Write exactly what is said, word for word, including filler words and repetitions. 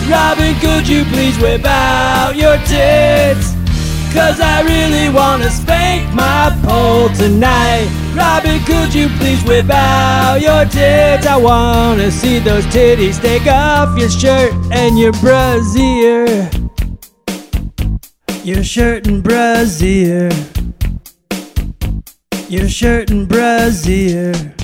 Robin, could you please whip out your tits? Cause I really wanna spank my pole tonight. Robin, could you please whip out your tits? I wanna see those titties. Take off your shirt and your brassiere. Your shirt and brassiere. Your shirt and brassiere.